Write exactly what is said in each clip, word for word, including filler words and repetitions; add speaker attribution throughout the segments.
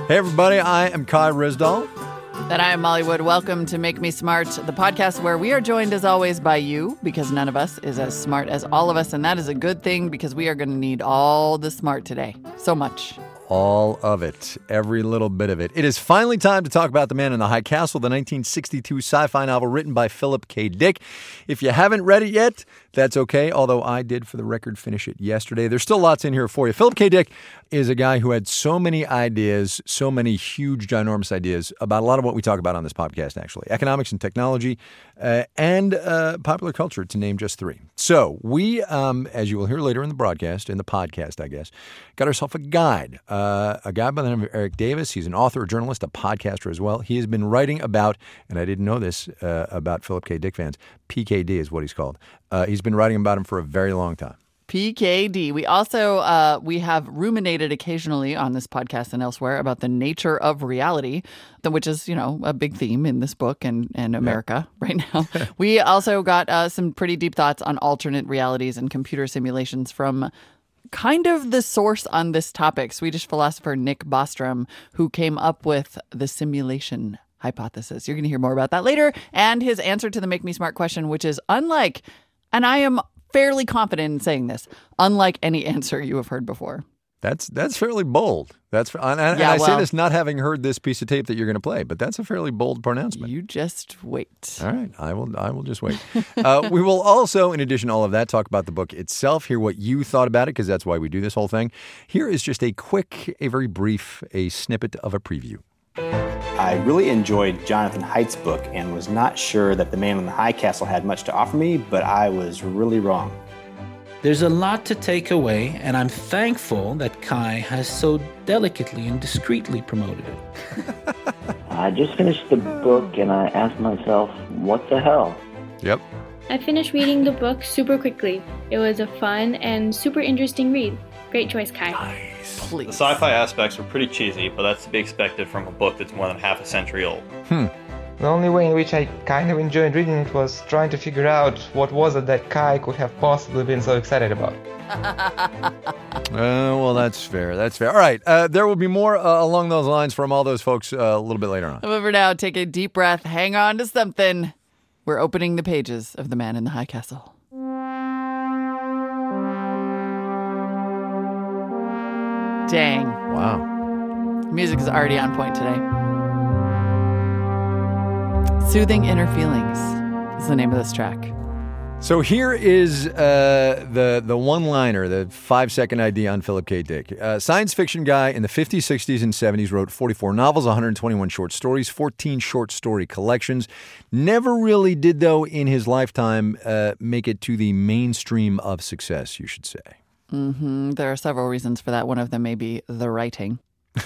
Speaker 1: Hey, everybody, I am Kai Ryssdal.
Speaker 2: And I am Molly Wood. Welcome to Make Me Smart, the podcast where we are joined, as always, by you, because none of us is as smart as all of us, and that is a good thing, because we are going to need all the smart today. So much.
Speaker 1: All of it. Every little bit of it. It is finally time to talk about The Man in the High Castle, the nineteen sixty-two sci-fi novel written by Philip K. Dick. If you haven't read it yet, that's okay, although I did, for the record, finish it yesterday. There's still lots in here for you. Philip K. Dick is a guy who had so many ideas, so many huge, ginormous ideas about a lot of what we talk about on this podcast, actually. Economics and technology uh, and uh, popular culture, to name just three. So we, um, as you will hear later in the broadcast, in the podcast, I guess, got ourselves a guide. Uh, a guy by the name of Eric Davis. He's an author, a journalist, a podcaster as well. He has been writing about, and I didn't know this uh, about Philip K. Dick fans, P K D is what he's called. Uh, he's been writing about him for a very long time.
Speaker 2: P K D. We also, uh, we have ruminated occasionally on this podcast and elsewhere about the nature of reality, which is, you know, a big theme in this book and, and America yeah. right now. We also got uh, some pretty deep thoughts on alternate realities and computer simulations from kind of the source on this topic, Swedish philosopher Nick Bostrom, who came up with the simulation hypothesis. You're going to hear more about that later, and his answer to the Make Me Smart question, which is unlike, and I am fairly confident in saying this, unlike any answer you have heard before. That's
Speaker 1: that's fairly bold. That's and, and
Speaker 2: yeah,
Speaker 1: I
Speaker 2: well,
Speaker 1: say this not having heard this piece of tape that you're going to play, but that's a fairly bold pronouncement.
Speaker 2: You just wait.
Speaker 1: All right, I will. I will just wait. uh, we will also, in addition to all of that, talk about the book itself. Hear what you thought about it, because that's why we do this whole thing. Here is just a quick, a very brief, a snippet of a preview.
Speaker 3: I really enjoyed Jonathan Haidt's book and was not sure that The Man in the High Castle had much to offer me, but I was really wrong.
Speaker 4: There's a lot to take away, and I'm thankful that Kai has so delicately and discreetly promoted it.
Speaker 5: I just finished the book, and I asked myself, what the hell?
Speaker 1: Yep.
Speaker 6: I finished reading the book super quickly. It was a fun and super interesting read. Great choice, Kai.
Speaker 1: Nice.
Speaker 2: Please.
Speaker 7: The sci-fi aspects were pretty cheesy, but that's to be expected from a book that's more than half a century old.
Speaker 1: Hmm.
Speaker 8: The only way in which I kind of enjoyed reading it was trying to figure out what was it that Kai could have possibly been so excited about.
Speaker 1: uh, well, that's fair. That's fair. All right. Uh, there will be more uh, along those lines from all those folks uh, a little bit later on.
Speaker 2: However, now take a deep breath. Hang on to something. We're opening the pages of The Man in the High Castle. Dang.
Speaker 1: Wow.
Speaker 2: Music is already on point today. Soothing Inner Feelings is the name of this track.
Speaker 1: So here is uh, the the one-liner, the five-second idea on Philip K. Dick. Uh, science fiction guy in the fifties, sixties, and seventies, wrote forty-four novels, one hundred twenty-one short stories, fourteen short story collections. Never really did, though, in his lifetime, uh, make it to the mainstream of success, you should say.
Speaker 2: Mm-hmm. There are several reasons for that. One of them may be the writing.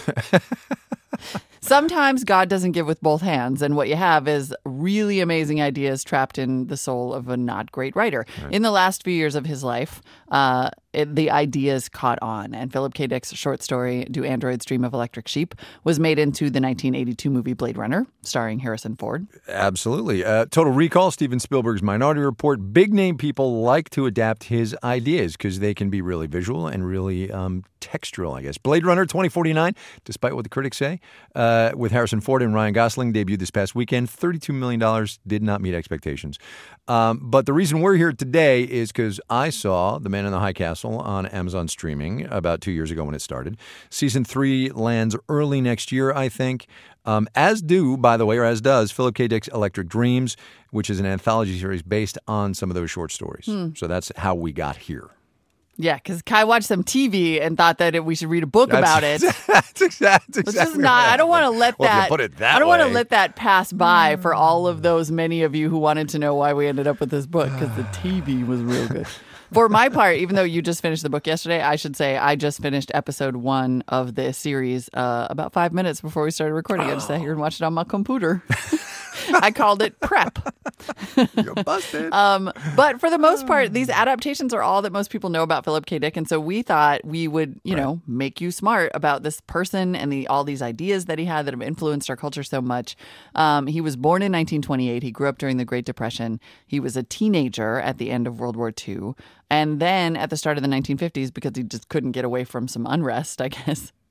Speaker 2: Sometimes God doesn't give with both hands, and what you have is really amazing ideas trapped in the soul of a not great writer. Right. In the last few years of his life, uh, it, the ideas caught on, and Philip K. Dick's short story, Do Androids Dream of Electric Sheep, was made into the nineteen eighty-two movie Blade Runner, starring Harrison Ford.
Speaker 1: Absolutely. Uh, Total Recall, Steven Spielberg's Minority Report. Big-name people like to adapt his ideas because they can be really visual and really um, textural, I guess. Blade Runner twenty forty-nine, despite what the critics say, uh, with Harrison Ford and Ryan Gosling, debuted this past weekend. thirty-two million dollars, did not meet expectations. Um, but the reason we're here today is because I saw The Man in the High Castle on Amazon Streaming about two years ago when it started. Season three lands early next year, I think. Um, as do, by the way, or as does, Philip K. Dick's Electric Dreams, which is an anthology series based on some of those short stories. Hmm. So that's how we got here.
Speaker 2: Yeah, because Kai watched some T V and thought that it, we should read a book
Speaker 1: that's,
Speaker 2: about it.
Speaker 1: That's exactly.
Speaker 2: Let's just not. I don't want to let
Speaker 1: well,
Speaker 2: that.
Speaker 1: If you put it that
Speaker 2: I don't
Speaker 1: way.
Speaker 2: want to let that pass by for all of those many of you who wanted to know why we ended up with this book, because the T V was real good. For my part, even though you just finished the book yesterday, I should say I just finished episode one of the series uh, about five minutes before we started recording. Oh. I just sat here and watched it on my computer. I called it prep.
Speaker 1: You're busted.
Speaker 2: Um, but for the most part, these adaptations are all that most people know about Philip K. Dick. And so we thought we would, you right. know, make you smart about this person and the all these ideas that he had that have influenced our culture so much. Um, he was born in nineteen twenty-eight. He grew up during the Great Depression. He was a teenager at the end of World War Two. And then at the start of the nineteen fifties, because he just couldn't get away from some unrest, I guess,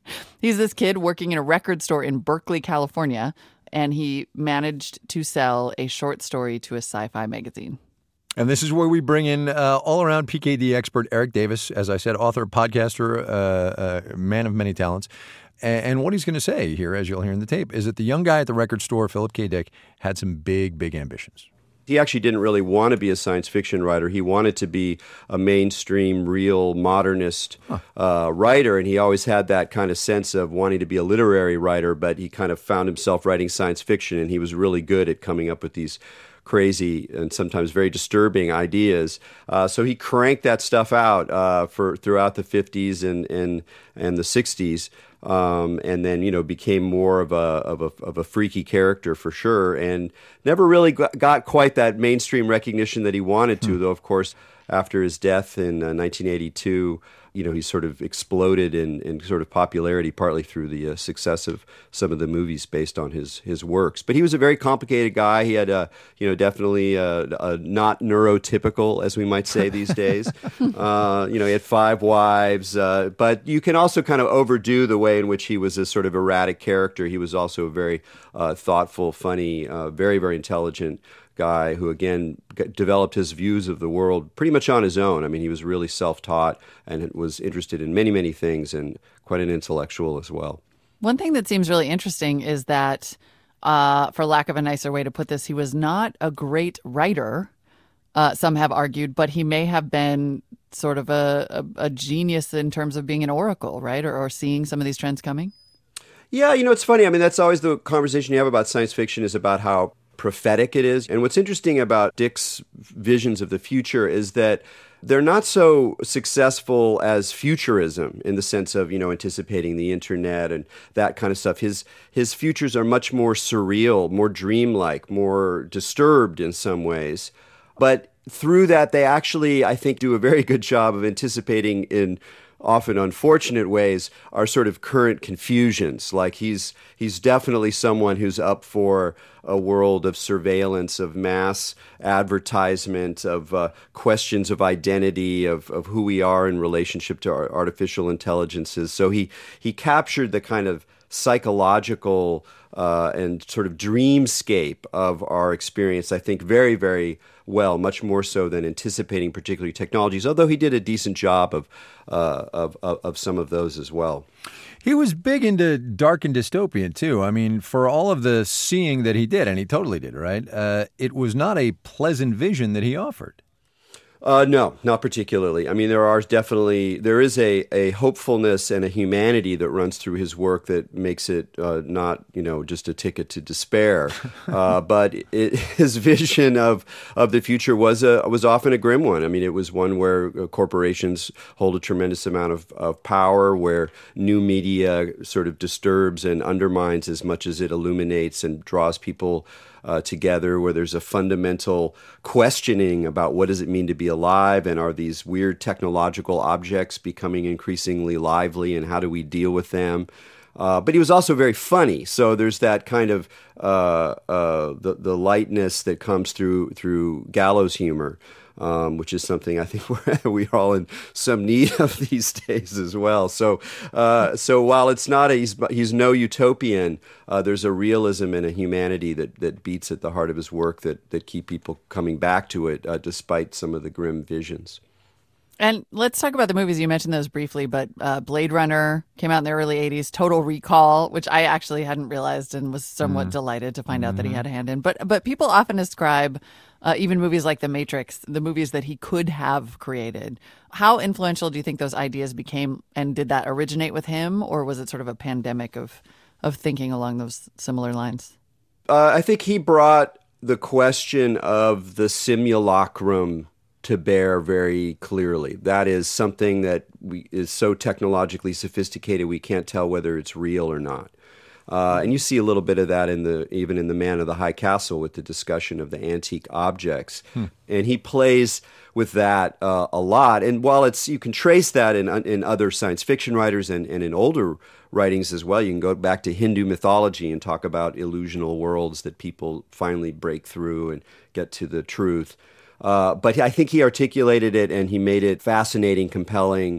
Speaker 2: He's this kid working in a record store in Berkeley, California, and he managed to sell a short story to a sci-fi magazine.
Speaker 1: And this is where we bring in uh, all-around P K D expert Eric Davis, as I said, author, podcaster, uh, uh, man of many talents. And, and what he's going to say here, as you'll hear in the tape, is that the young guy at the record store, Philip K. Dick, had some big, big ambitions.
Speaker 9: He actually didn't really want to be a science fiction writer. He wanted to be a mainstream, real, modernist huh. uh, writer, and he always had that kind of sense of wanting to be a literary writer, but he kind of found himself writing science fiction, and he was really good at coming up with these crazy and sometimes very disturbing ideas. Uh, so he cranked that stuff out uh, for throughout the fifties and and, and the sixties. Um, and then, you know, became more of a, of a of a freaky character for sure, and never really got quite that mainstream recognition that he wanted to, hmm. though, of course, after his death in uh, nineteen eighty-two, you know, he sort of exploded in, in sort of popularity, partly through the uh, success of some of the movies based on his his works. But he was a very complicated guy. He had, a, you know, definitely a, a not neurotypical, as we might say these days. uh, you know, he had five wives. Uh, but you can also kind of overdo the way in which he was a sort of erratic character. He was also a very uh, thoughtful, funny, uh, very, very intelligent guy who, again, developed his views of the world pretty much on his own. I mean, he was really self-taught and was interested in many, many things, and quite an intellectual as well.
Speaker 2: One thing that seems really interesting is that, uh, for lack of a nicer way to put this, he was not a great writer, uh, some have argued, but he may have been sort of a, a, a genius in terms of being an oracle, right, or, or seeing some of these trends coming?
Speaker 9: Yeah, you know, it's funny. I mean, that's always the conversation you have about science fiction, is about how prophetic it is. And what's interesting about Dick's visions of the future is that they're not so successful as futurism in the sense of, you know, anticipating the internet and that kind of stuff. His his futures are much more surreal, more dreamlike, more disturbed in some ways. But through that, they actually, I think, do a very good job of anticipating in often unfortunate ways our sort of current confusions. Like he's he's definitely someone who's up for a world of surveillance, of mass advertisement, of uh, questions of identity, of, of who we are in relationship to our artificial intelligences. So he he captured the kind of psychological uh, and sort of dreamscape of our experience, I think, very, very well, much more so than anticipating particularly technologies, although he did a decent job of, uh, of, of, of some of those as well.
Speaker 1: He was big into dark and dystopian, too. I mean, for all of the seeing that he did, and he totally did, right? Uh, it was not a pleasant vision that he offered.
Speaker 9: Uh, no, not particularly. I mean, there are definitely, there is a, a hopefulness and a humanity that runs through his work that makes it uh, not, you know, just a ticket to despair. uh, but it, his vision of, of the future was a, was often a grim one. I mean, it was one where corporations hold a tremendous amount of, of power, where new media sort of disturbs and undermines as much as it illuminates and draws people Uh, together, where there's a fundamental questioning about what does it mean to be alive, and are these weird technological objects becoming increasingly lively, and how do we deal with them? Uh, but he was also very funny, so there's that kind of uh, uh, the the lightness that comes through through gallows humor. Um, which is something I think we're, we are all in some need of these days as well. So, uh, so while it's not a, he's, he's no utopian, uh, there's a realism and a humanity that, that beats at the heart of his work that, that keep people coming back to it, uh, despite some of the grim visions.
Speaker 2: And let's talk about the movies. You mentioned those briefly, but uh, Blade Runner came out in the early eighties, Total Recall, which I actually hadn't realized and was somewhat mm. delighted to find mm-hmm. out that he had a hand in. But but people often ascribe uh, even movies like The Matrix, the movies that he could have created. How influential do you think those ideas became? And did that originate with him, or was it sort of a pandemic of, of thinking along those similar lines?
Speaker 9: Uh, I think he brought the question of the simulacrum to bear very clearly. That is something that we, is so technologically sophisticated we can't tell whether it's real or not. Uh, and you see a little bit of that in the even in The Man of the High Castle with the discussion of the antique objects. Hmm. And he plays with that uh, a lot. And while it's you can trace that in in other science fiction writers and, and in older writings as well. You can go back to Hindu mythology and talk about illusional worlds that people finally break through and get to the truth. Uh, but I think he articulated it and he made it fascinating, compelling,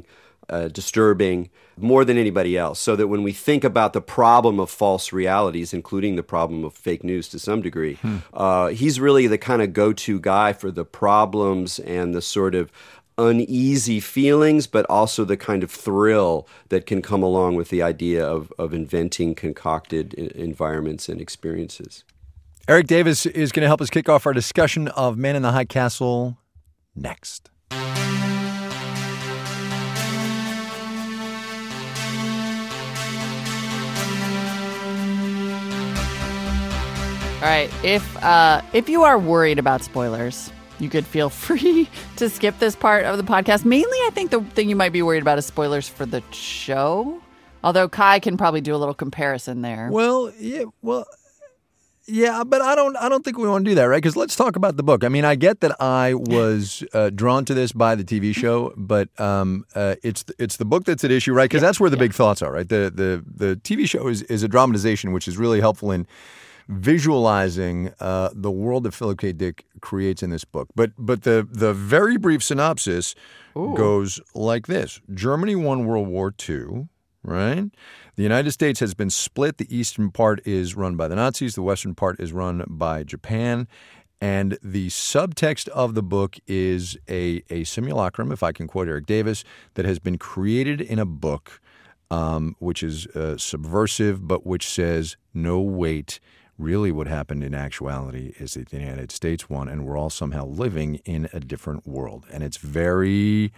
Speaker 9: uh, disturbing more than anybody else. So that when we think about the problem of false realities, including the problem of fake news to some degree, hmm. uh, he's really the kind of go-to guy for the problems and the sort of uneasy feelings, but also the kind of thrill that can come along with the idea of, of inventing concocted environments and experiences.
Speaker 1: Eric Davis is going to help us kick off our discussion of Man in the High Castle next.
Speaker 2: All right, if uh, if you are worried about spoilers, you could feel free to skip this part of the podcast. Mainly, I think the thing you might be worried about is spoilers for the show. Although Kai can probably do a little comparison there.
Speaker 1: Well, yeah, well, yeah, but I don't, I don't think we want to do that, right? Because let's talk about the book. I mean, I get that I was uh, drawn to this by the T V show, but um, uh, it's it's the book that's at issue, right? Because yeah, that's where the yeah. big thoughts are, right? The the the T V show is is a dramatization, which is really helpful in visualizing uh, the world that Philip K. Dick creates in this book. But but the the very brief synopsis Ooh. goes like this. Germany won World War Two, right? The United States has been split. The eastern part is run by the Nazis. The western part is run by Japan. And the subtext of the book is a, a simulacrum, if I can quote Eric Davis, that has been created in a book um, which is uh, subversive, but which says, no, wait, really what happened in actuality is that the United States won, and we're all somehow living in a different world. And it's very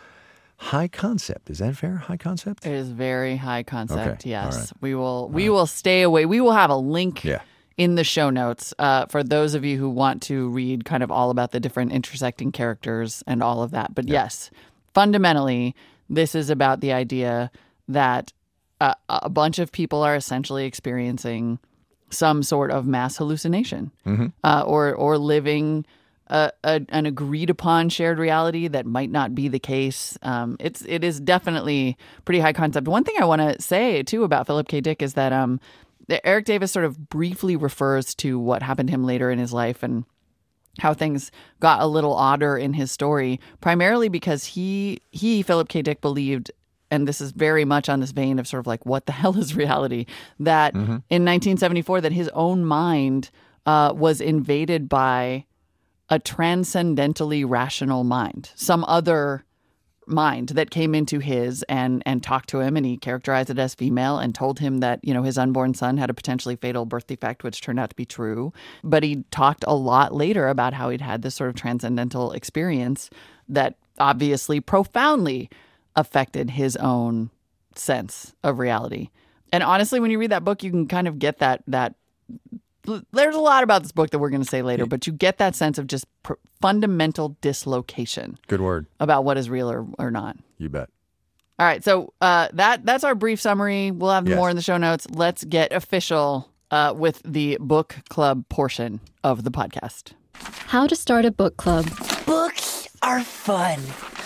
Speaker 1: high concept. Is that fair? High concept?
Speaker 2: It is very high concept,
Speaker 1: okay.
Speaker 2: yes.
Speaker 1: Right.
Speaker 2: We will we
Speaker 1: right.
Speaker 2: will stay away. We will have a link
Speaker 1: yeah.
Speaker 2: in the show notes uh, for those of you who want to read kind of all about the different intersecting characters and all of that. But yeah. yes, fundamentally, this is about the idea that uh, a bunch of people are essentially experiencing some sort of mass hallucination
Speaker 1: mm-hmm.
Speaker 2: uh, or or living a, a, an agreed upon shared reality that might not be the case. Um, it's it is definitely pretty high concept. One thing I want to say too about Philip K. Dick is that um, Eric Davis sort of briefly refers to what happened to him later in his life and how things got a little odder in his story, primarily because he he Philip K. Dick believed, and this is very much on this vein of sort of like, what the hell is reality? That mm-hmm. in nineteen seventy-four, that his own mind uh, was invaded by a transcendentally rational mind, some other mind that came into his and and talked to him, and he characterized it as female and told him that, you know, his unborn son had a potentially fatal birth defect, which turned out to be true. But he talked a lot later about how he'd had this sort of transcendental experience that obviously profoundly affected his own sense of reality. And honestly, when you read that book, you can kind of get that that there's a lot about this book that we're going to say later, but you get that sense of just pr- fundamental dislocation.
Speaker 1: Good word.
Speaker 2: About what is real or, or not.
Speaker 1: You bet.
Speaker 2: All right, so uh, that that's our brief summary. We'll have yes. more in the show notes. Let's get official uh, with the book club portion of the podcast.
Speaker 10: How to start a book club.
Speaker 11: Books are fun.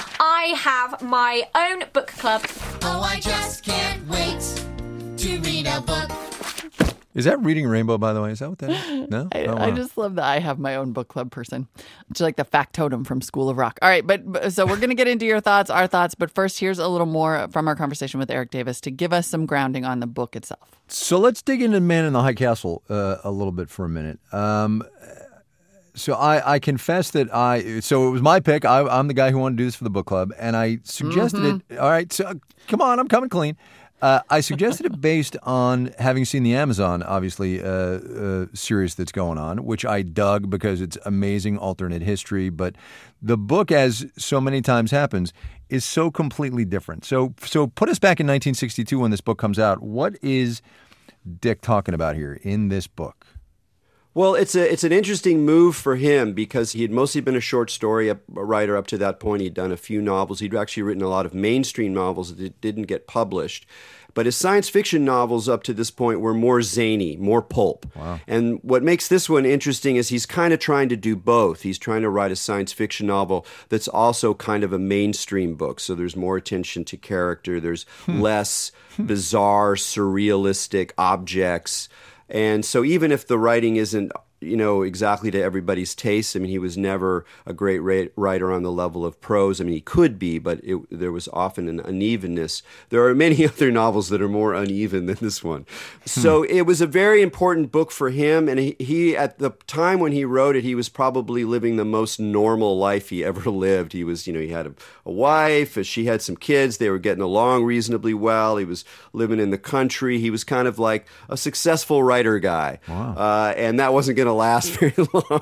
Speaker 11: I have my own book club.
Speaker 12: Oh, I just can't wait to read a book.
Speaker 1: Is that Reading Rainbow, by the way? Is that what that is? No?
Speaker 2: I,
Speaker 1: oh, wow.
Speaker 2: I just love that I have my own book club person. It's like the factotum from School of Rock. All right, but, but so we're going to get into your thoughts, our thoughts, but first, here's a little more from our conversation with Eric Davis to give us some grounding on the book itself.
Speaker 1: So let's dig into Man in the High Castle uh, a little bit for a minute. Um, so I, I confess that I, so it was my pick. I, I'm the guy who wanted to do this for the book club, and I suggested mm-hmm. it. All right, so come on, I'm coming clean. Uh, I suggested it based on having seen the Amazon, obviously, uh, uh, series that's going on, which I dug because it's amazing alternate history. But the book, as so many times happens, is so completely different. So, so put us back in nineteen sixty-two when this book comes out. What is Dick talking about here in this book?
Speaker 9: Well, it's a it's an interesting move for him because he had mostly been a short story writer up to that point. He'd done a few novels. He'd actually written a lot of mainstream novels that didn't get published. But his science fiction novels up to this point were more zany, more pulp.
Speaker 1: Wow.
Speaker 9: And what makes this one interesting is he's kind of trying to do both. He's trying to write a science fiction novel that's also kind of a mainstream book. So there's more attention to character. There's hmm. less bizarre, surrealistic objects. And so even if the writing isn't you know, exactly to everybody's taste. I mean, he was never a great ra- writer on the level of prose. I mean, he could be, but it, there was often an unevenness. There are many other novels that are more uneven than this one. So it was a very important book for him. And he, he, at the time when he wrote it, he was probably living the most normal life he ever lived. He was, you know, he had a, a wife, she had some kids, they were getting along reasonably well. He was living in the country. He was kind of like a successful writer guy.
Speaker 1: Wow.
Speaker 9: Uh, and that wasn't going to last very long.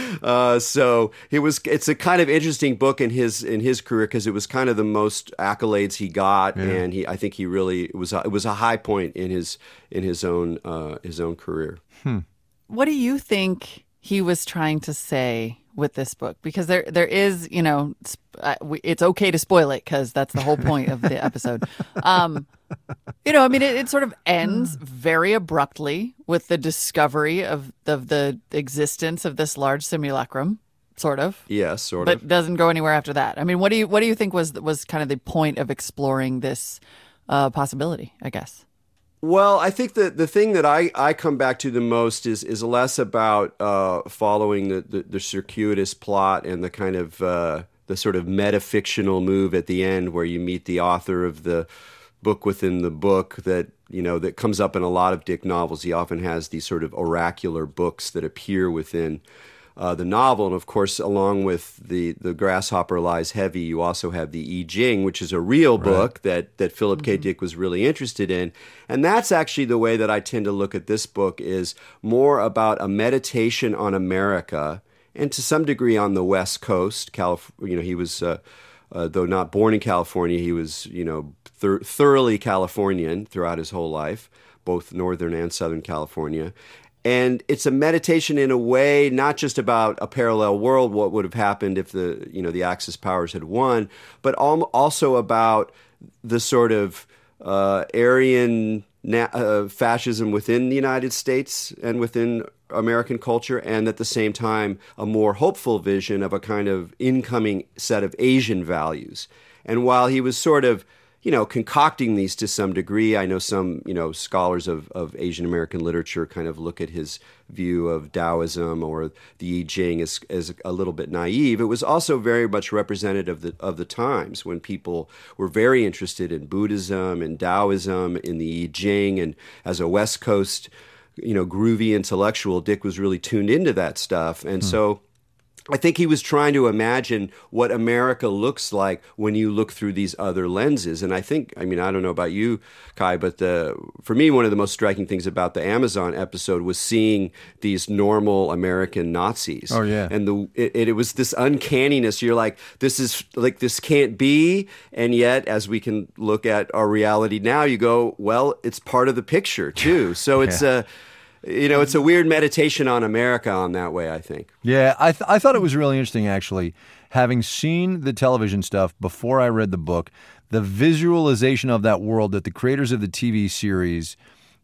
Speaker 9: Uh, so it was, it's a kind of interesting book in his, in his career because it was kind of the most accolades he got.
Speaker 1: Yeah.
Speaker 9: And he, I think he really, it was, a, it was a high point in his, in his own, uh, his own career.
Speaker 1: Hmm.
Speaker 2: What do you think he was trying to say with this book? Because there, there is, you know, it's okay to spoil it because that's the whole point of the episode. Um, you know, I mean, it, it sort of ends very abruptly with the discovery of, of the existence of this large simulacrum, sort of.
Speaker 9: Yes, sort
Speaker 2: but
Speaker 9: of.
Speaker 2: But doesn't go anywhere after that. I mean, what do you what do you think was was kind of the point of exploring this uh, possibility, I guess?
Speaker 9: Well, I think that the thing that I, I come back to the most is is less about uh, following the, the, the circuitous plot and the kind of uh, the sort of metafictional move at the end where you meet the author of the book within the book that, you know, that comes up in a lot of Dick novels. He often has these sort of oracular books that appear within uh, the novel. And of course, along with the, the Grasshopper Lies Heavy, you also have the I Ching, which is a real book right. that, that Philip mm-hmm. K. Dick was really interested in. And that's actually the way that I tend to look at this book, is more about a meditation on America and to some degree on the West Coast. Calif- you know, he was, uh, uh, though not born in California, he was, you know, Thir- thoroughly Californian throughout his whole life, both Northern and Southern California. And it's a meditation in a way, not just about a parallel world, what would have happened if the, you know, the Axis powers had won, but al- also about the sort of uh, Aryan na- uh, fascism within the United States and within American culture, and at the same time, a more hopeful vision of a kind of incoming set of Asian values. And while he was sort of, you know, concocting these to some degree, I know some, you know, scholars of, of Asian American literature kind of look at his view of Taoism or the I Ching as, as a little bit naive. It was also very much representative of the, of the times when people were very interested in Buddhism and Taoism, in the I Ching, and as a West Coast, you know, groovy intellectual, Dick was really tuned into that stuff. And hmm. so I think he was trying to imagine what America looks like when you look through these other lenses. And I think, I mean, I don't know about you, Kai, but the, for me, one of the most striking things about the Amazon episode was seeing these normal American Nazis.
Speaker 1: Oh, yeah.
Speaker 9: And the it, it was this uncanniness. You're like, this is like, this can't be. And yet, as we can look at our reality now, you go, well, it's part of the picture, too. So it's a... yeah. You know, it's a weird meditation on America on that way, I think.
Speaker 1: Yeah, I th- I thought it was really interesting, actually, having seen the television stuff before I read the book, the visualization of that world that the creators of the T V series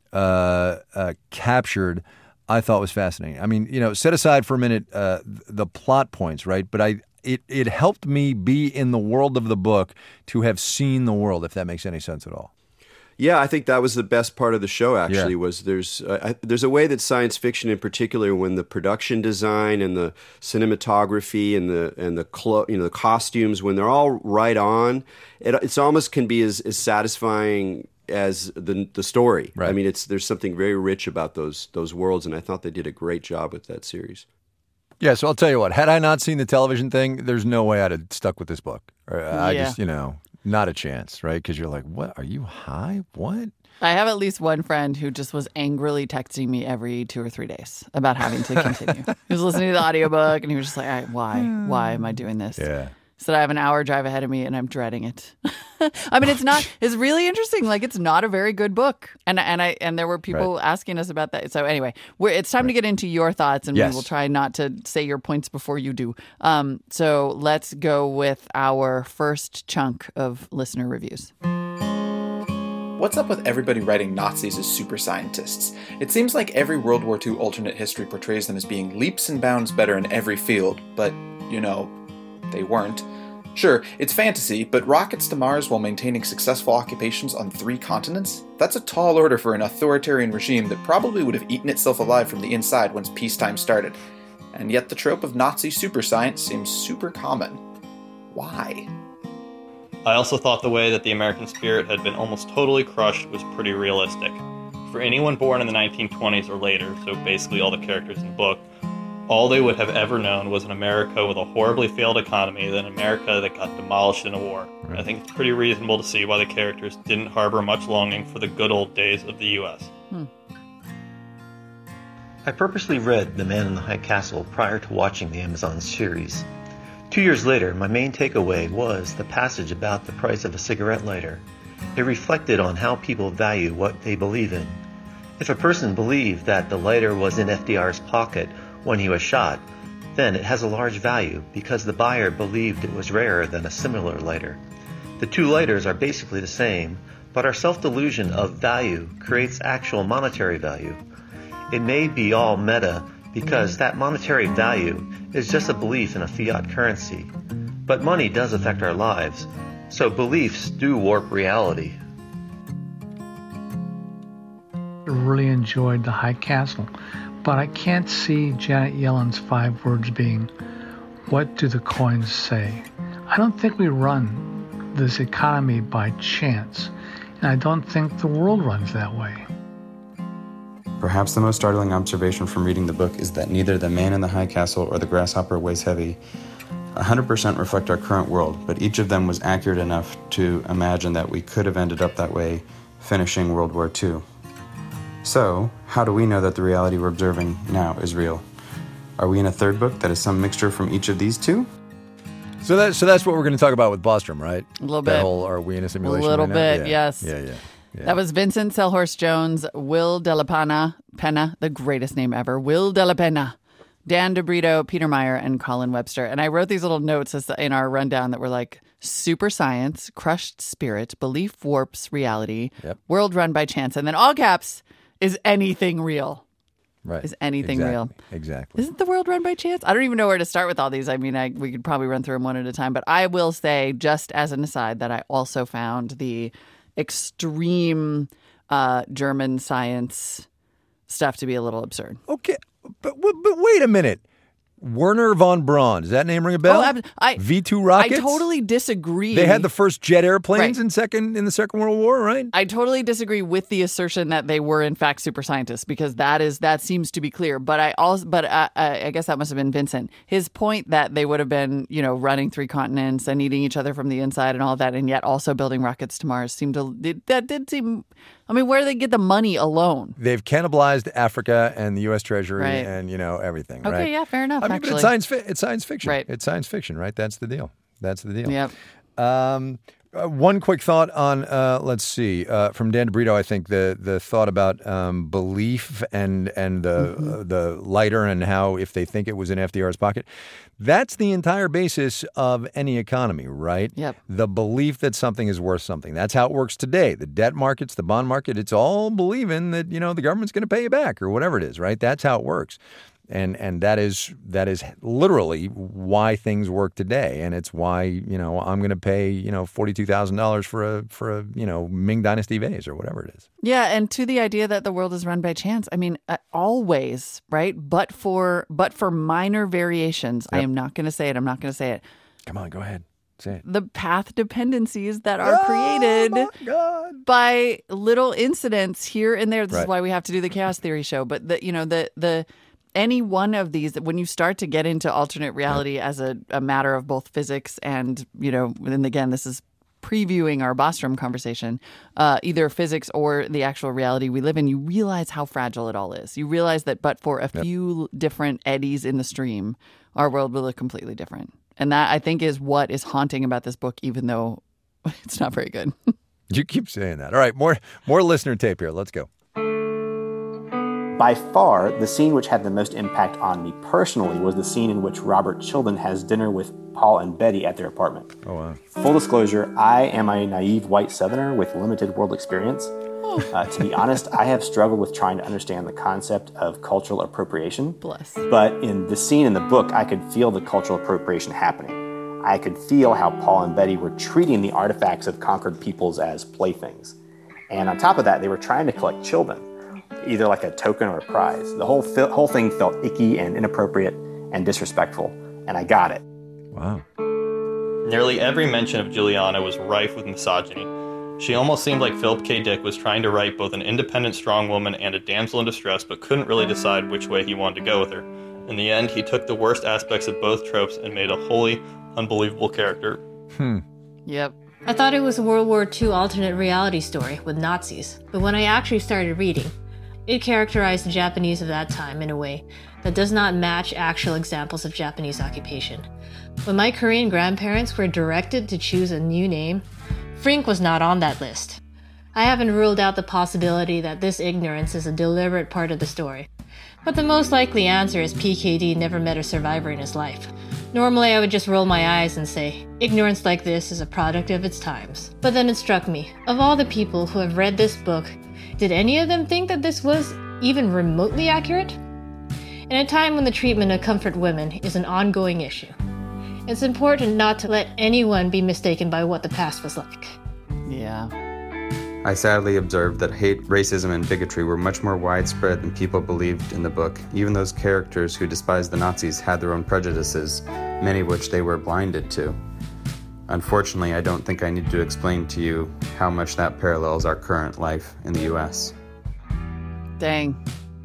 Speaker 1: uh, uh, captured, I thought was fascinating. I mean, you know, set aside for a minute uh, the plot points, right? But I it, it helped me be in the world of the book to have seen the world, if that makes any sense at all.
Speaker 9: Yeah, I think that was the best part of the show, actually,
Speaker 1: yeah.
Speaker 9: was there's uh, there's a way that science fiction in particular, when the production design and the cinematography and the and the clo- you know the costumes, when they're all right on, it it's almost can be as, as satisfying as the the story.
Speaker 1: Right.
Speaker 9: I mean, it's there's something very rich about those those worlds, and I thought they did a great job with that series.
Speaker 1: Yeah, so I'll tell you what, had I not seen the television thing, there's no way I'd have stuck with this book. Or I
Speaker 2: yeah.
Speaker 1: just, you know... Not a chance, right? Because you're like, what? Are you high? What?
Speaker 2: I have at least one friend who just was angrily texting me every two or three days about having to continue. He was listening to the audiobook and he was just like, all right, why? Why am I doing this?
Speaker 1: Yeah.
Speaker 2: He said, I have an hour drive ahead of me and I'm dreading it. I mean, it's not, it's really interesting. Like, it's not a very good book. And and I and there were people right. asking us about that. So anyway, we're, it's time right. to get into your thoughts, and
Speaker 1: yes.
Speaker 2: we will try not to say your points before you do. Um, so let's go with our first chunk of listener reviews.
Speaker 13: What's up with everybody writing Nazis as super scientists? It seems like every World War Two alternate history portrays them as being leaps and bounds better in every field, but, you know, they weren't. Sure, it's fantasy, but rockets to Mars while maintaining successful occupations on three continents? That's a tall order for an authoritarian regime that probably would have eaten itself alive from the inside once peacetime started. And yet the trope of Nazi super science seems super common. Why?
Speaker 7: I also thought the way that the American spirit had been almost totally crushed was pretty realistic. For anyone born in the nineteen twenties or later, so basically all the characters in the book, all they would have ever known was an America with a horribly failed economy than an America that got demolished in a war. Right. I think it's pretty reasonable to see why the characters didn't harbor much longing for the good old days of the U S. Hmm.
Speaker 14: I purposely read The Man in the High Castle prior to watching the Amazon series. Two years later, my main takeaway was the passage about the price of a cigarette lighter. It reflected on how people value what they believe in. If a person believed that the lighter was in F D R's pocket when he was shot, then it has a large value because the buyer believed it was rarer than a similar lighter. The two lighters are basically the same, but our self-delusion of value creates actual monetary value. It may be all meta because that monetary value is just a belief in a fiat currency. But money does affect our lives, so beliefs do warp reality.
Speaker 15: I really enjoyed The High Castle. But I can't see Janet Yellen's five words being, what do the coins say? I don't think we run this economy by chance, and I don't think the world runs that way.
Speaker 16: Perhaps the most startling observation from reading the book is that neither The Man in the High Castle or The Grasshopper Weighs Heavy one hundred percent reflect our current world, but each of them was accurate enough to imagine that we could have ended up that way, finishing World War Two. So, how do we know that the reality we're observing now is real? Are we in a third book that is some mixture from each of these two?
Speaker 1: So that so that's what we're going to talk about with Bostrom, right?
Speaker 2: A little
Speaker 1: that
Speaker 2: bit.
Speaker 1: Whole, are we in a simulation?
Speaker 2: A little
Speaker 1: right
Speaker 2: bit,
Speaker 1: yeah.
Speaker 2: yes.
Speaker 1: Yeah, yeah, yeah.
Speaker 2: That was Vincent Selhorst Jones, Will De La Pena, Pena, the greatest name ever, Will De La Pena, Dan DeBrito, Peter Meyer, and Colin Webster. And I wrote these little notes in our rundown that were like, super science, crushed spirit, belief warps reality,
Speaker 1: yep.
Speaker 2: world run by chance, and then all caps, is anything real?
Speaker 1: Right.
Speaker 2: Is anything
Speaker 1: exactly.
Speaker 2: real?
Speaker 1: Exactly.
Speaker 2: Isn't the world run by chance? I don't even know where to start with all these. I mean, I, we could probably run through them one at a time, but I will say, just as an aside, that I also found the extreme uh, German science stuff to be a little absurd.
Speaker 1: Okay, but, but wait a minute. Werner von Braun. Does that name ring a bell?
Speaker 2: Oh, I,
Speaker 1: V two rockets?
Speaker 2: I totally disagree.
Speaker 1: They had the first jet airplanes
Speaker 2: right.
Speaker 1: in second in the Second World War, right?
Speaker 2: I totally disagree with the assertion that they were in fact super scientists, because that is that seems to be clear. But I also, but I, I guess that must have been Vincent. His point that they would have been, you know, running three continents and eating each other from the inside and all of that, and yet also building rockets to Mars seemed to it, that did seem. I mean, where do they get the money alone?
Speaker 1: They've cannibalized Africa and the U S Treasury
Speaker 2: right.
Speaker 1: and, you know, everything,
Speaker 2: okay,
Speaker 1: right?
Speaker 2: Okay, yeah, fair enough,
Speaker 1: I mean,
Speaker 2: actually.
Speaker 1: but it's science, fi- it's science fiction.
Speaker 2: Right.
Speaker 1: It's science fiction, right? That's the deal. That's the deal.
Speaker 2: Yep.
Speaker 1: Um, uh, one quick thought on, uh, let's see, uh, from Dan DeBrito, I think the the thought about um, belief and and the mm-hmm. uh, the lighter and how if they think it was in F D R's pocket, that's the entire basis of any economy, right?
Speaker 2: Yep.
Speaker 1: The belief that something is worth something. That's how it works today. The debt markets, the bond market, it's all believing that, you know, the government's going to pay you back or whatever it is, right? That's how it works. And and that is that is literally why things work today, and it's why, you know, I'm going to pay, you know, forty-two thousand dollars for a for a you know Ming Dynasty vase or whatever it is.
Speaker 2: Yeah, and to the idea that the world is run by chance, I mean, uh, always, right? But for but for minor variations, yep. I am not going to say it. I'm not going to say it.
Speaker 1: Come on, go ahead. Say it.
Speaker 2: The path dependencies that are
Speaker 1: oh,
Speaker 2: created
Speaker 1: my God.
Speaker 2: by little incidents here and there. This
Speaker 1: right.
Speaker 2: is why we have to do the chaos theory show. But the you know the the. Any one of these, when you start to get into alternate reality as a, a matter of both physics and, you know, and again, this is previewing our Bostrom conversation, uh, either physics or the actual reality we live in, you realize how fragile it all is. You realize that but for a yep. few different eddies in the stream, our world will look completely different. And that, I think, is what is haunting about this book, even though it's not very good.
Speaker 1: You keep saying that. All right, more more listener tape here. Let's go.
Speaker 3: By far, the scene which had the most impact on me personally was the scene in which Robert Chilton has dinner with Paul and Betty at their apartment.
Speaker 1: Oh, wow.
Speaker 3: Full disclosure, I am a naive white Southerner with limited world experience. Uh, to be honest, I have struggled with trying to understand the concept of cultural appropriation.
Speaker 2: Bless.
Speaker 3: But in the scene in the book, I could feel the cultural appropriation happening. I could feel how Paul and Betty were treating the artifacts of conquered peoples as playthings. And on top of that, they were trying to collect children, either like a token or a prize. The whole fi- whole thing felt icky and inappropriate and disrespectful, and I got it.
Speaker 1: Wow.
Speaker 7: Nearly every mention of Juliana was rife with misogyny. She almost seemed like Philip K. Dick was trying to write both an independent, strong woman and a damsel in distress, but couldn't really decide which way he wanted to go with her. In the end, he took the worst aspects of both tropes and made a wholly unbelievable character.
Speaker 1: Hmm.
Speaker 2: Yep.
Speaker 17: I thought it was a World War Two alternate reality story with Nazis, but when I actually started reading, it characterized the Japanese of that time in a way that does not match actual examples of Japanese occupation. When my Korean grandparents were directed to choose a new name, Frink was not on that list. I haven't ruled out the possibility that this ignorance is a deliberate part of the story, but the most likely answer is P K D never met a survivor in his life. Normally I would just roll my eyes and say, ignorance like this is a product of its times. But then it struck me, of all the people who have read this book, did any of them think that this was even remotely accurate? In a time when the treatment of comfort women is an ongoing issue, it's important not to let anyone be mistaken by what the past was like.
Speaker 2: Yeah.
Speaker 16: I sadly observed that hate, racism, and bigotry were much more widespread than people believed in the book. Even those characters who despised the Nazis had their own prejudices, many of which they were blinded to. Unfortunately, I don't think I need to explain to you how much that parallels our current life in the U S.
Speaker 2: Dang.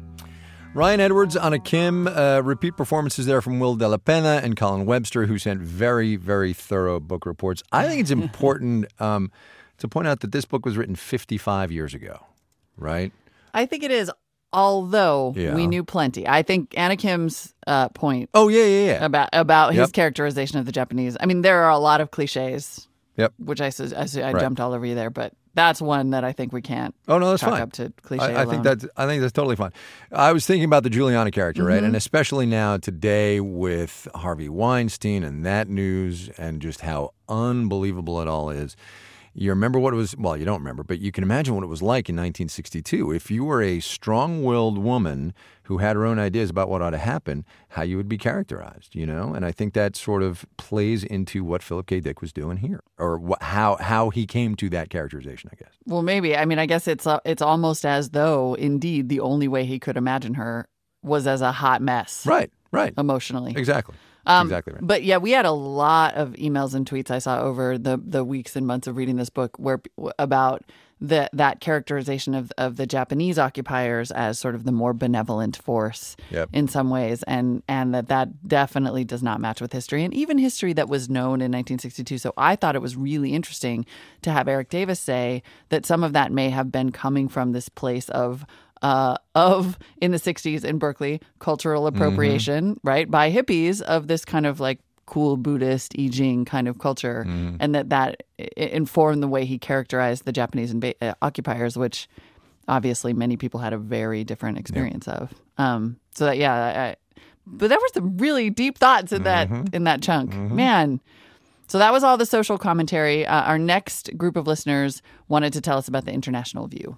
Speaker 1: Ryan Edwards, Anna Kim, uh, repeat performances there from Will De La Pena and Colin Webster, who sent very, very thorough book reports. I think it's important um, to point out that this book was written fifty-five years ago, right?
Speaker 2: I think it is, although
Speaker 1: Yeah.
Speaker 2: we knew plenty. I think Anna Kim's uh, point
Speaker 1: Oh, yeah, yeah, yeah.
Speaker 2: about about his
Speaker 1: Yep.
Speaker 2: characterization of the Japanese. I mean, there are a lot of cliches,
Speaker 1: Yep.
Speaker 2: which I, s- I, s- I
Speaker 1: Right.
Speaker 2: jumped all over you there, but that's one that I think we can't
Speaker 1: Oh no, that's
Speaker 2: chalk
Speaker 1: fine.
Speaker 2: up to cliche
Speaker 1: I, I
Speaker 2: alone.
Speaker 1: think that's I think that's totally fine. I was thinking about the Giuliani character, right?
Speaker 2: Mhm.
Speaker 1: And especially now today with Harvey Weinstein and that news and just how unbelievable it all is. You remember what it was? Well, you don't remember, but you can imagine what it was like in nineteen sixty-two. If you were a strong-willed woman who had her own ideas about what ought to happen, how you would be characterized, you know? And I think that sort of plays into what Philip K. Dick was doing here, or wh- how how he came to that characterization, I guess.
Speaker 2: Well, maybe. I mean, I guess it's uh, it's almost as though, indeed, the only way he could imagine her was as a hot mess.
Speaker 1: Right, right.
Speaker 2: Emotionally.
Speaker 1: Exactly.
Speaker 2: Um,
Speaker 1: exactly right.
Speaker 2: But yeah, we had a lot of emails and tweets I saw over the, the weeks and months of reading this book where about the that characterization of of the Japanese occupiers as sort of the more benevolent force
Speaker 1: Yep.
Speaker 2: in some ways, and and that that definitely does not match with history, and even history that was known in nineteen sixty-two. So I thought it was really interesting to have Eric Davis say that some of that may have been coming from this place of uh, of in the sixties in Berkeley cultural appropriation, right, by hippies of this kind of like cool Buddhist I Ching kind of culture,
Speaker 1: Mm-hmm.
Speaker 2: and that that i- informed the way he characterized the Japanese inva- uh, occupiers, which obviously many people had a very different experience of. Um, so that yeah, I, I, but there were some really deep thoughts in that
Speaker 1: Mhm.
Speaker 2: in that chunk,
Speaker 1: Mhm.
Speaker 2: man. So that was all the social commentary. Uh, our next group of listeners wanted to tell us about the international view.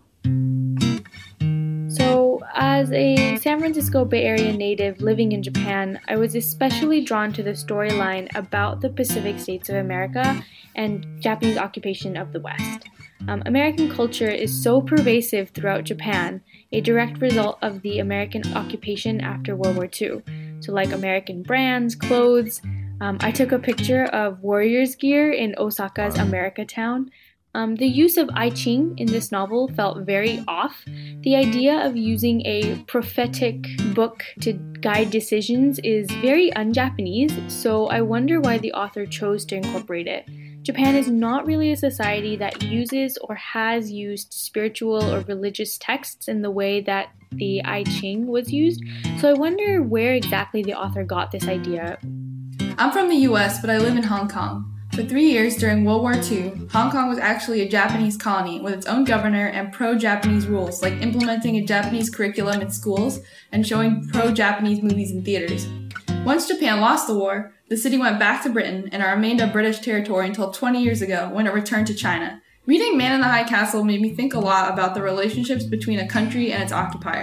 Speaker 6: So, as a San Francisco Bay Area native living in Japan, I was especially drawn to the storyline about the Pacific states of America and Japanese occupation of the West. Um, American culture is so pervasive throughout Japan, a direct result of the American occupation after World War Two. So, like American brands, clothes. Um, I took a picture of Warriors gear in Osaka's America Town. Um, the use of I Ching in this novel felt very off. The idea of using a prophetic book to guide decisions is very un-Japanese, so I wonder why the author chose to incorporate it. Japan is not really a society that uses or has used spiritual or religious texts in the way that the I Ching was used, so I wonder where exactly the author got this idea.
Speaker 18: I'm from the U S, but I live in Hong Kong. For three years during World War Two, Hong Kong was actually a Japanese colony with its own governor and pro-Japanese rules, like implementing a Japanese curriculum in schools and showing pro-Japanese movies in theaters. Once Japan lost the war, the city went back to Britain and it remained a British territory until twenty years ago when it returned to China. Reading Man in the High Castle made me think a lot about the relationships between a country and its occupier.